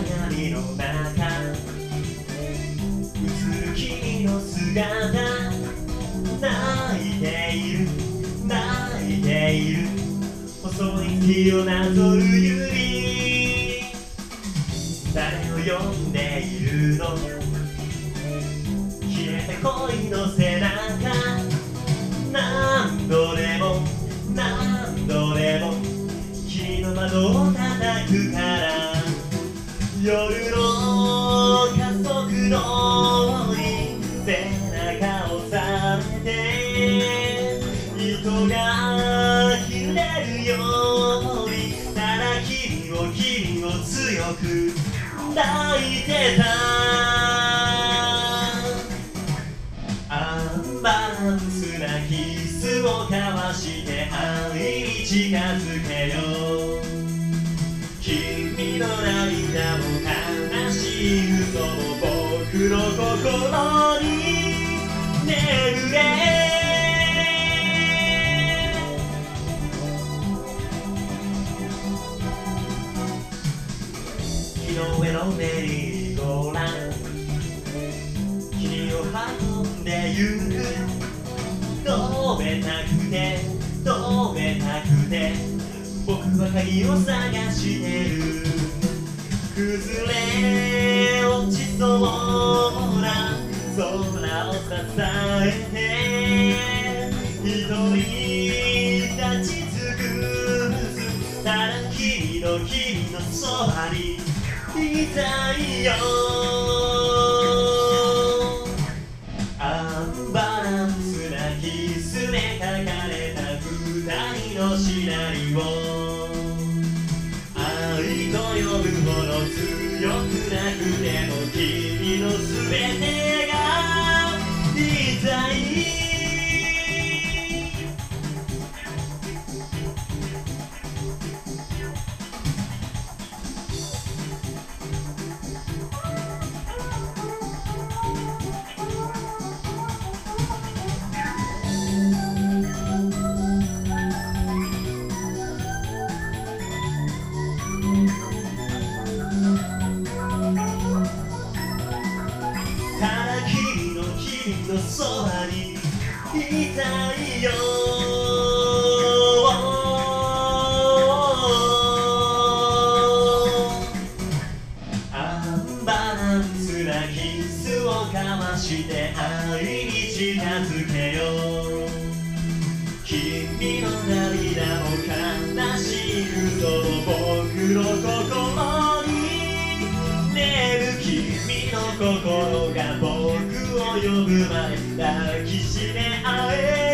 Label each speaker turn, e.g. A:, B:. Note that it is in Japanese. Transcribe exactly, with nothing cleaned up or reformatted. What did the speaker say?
A: 鏡の中映る君の姿泣いている泣いている細い月をなぞる指誰を呼んでいるの消えた恋の背中何度でも何度でも君の窓を叩くから夜の家族のに背中をされて糸が切れるようにただ君を君を強く抱いてたアンバランスなキスを交わして愛に近づけよう君の涙も悲しい嘘も僕の心に眠れ木の上のメリーゴーラン君を運んでゆく止めたくて止めたくて僕は鍵を探してる崩れ落ちそうな空を支えて一人立ち尽くすただ君の君のそばにいたいよアンバランスなキスで書かれた二人のシナリオ愛と呼ぶほど強くなくても君の全てがいたいただ君の君のそばにいたいよアンバランスなキスを交わして愛に近づけよう君の涙も悲しい嘘も僕の心に眠る君の心が僕を呼ぶまで抱きしめ合え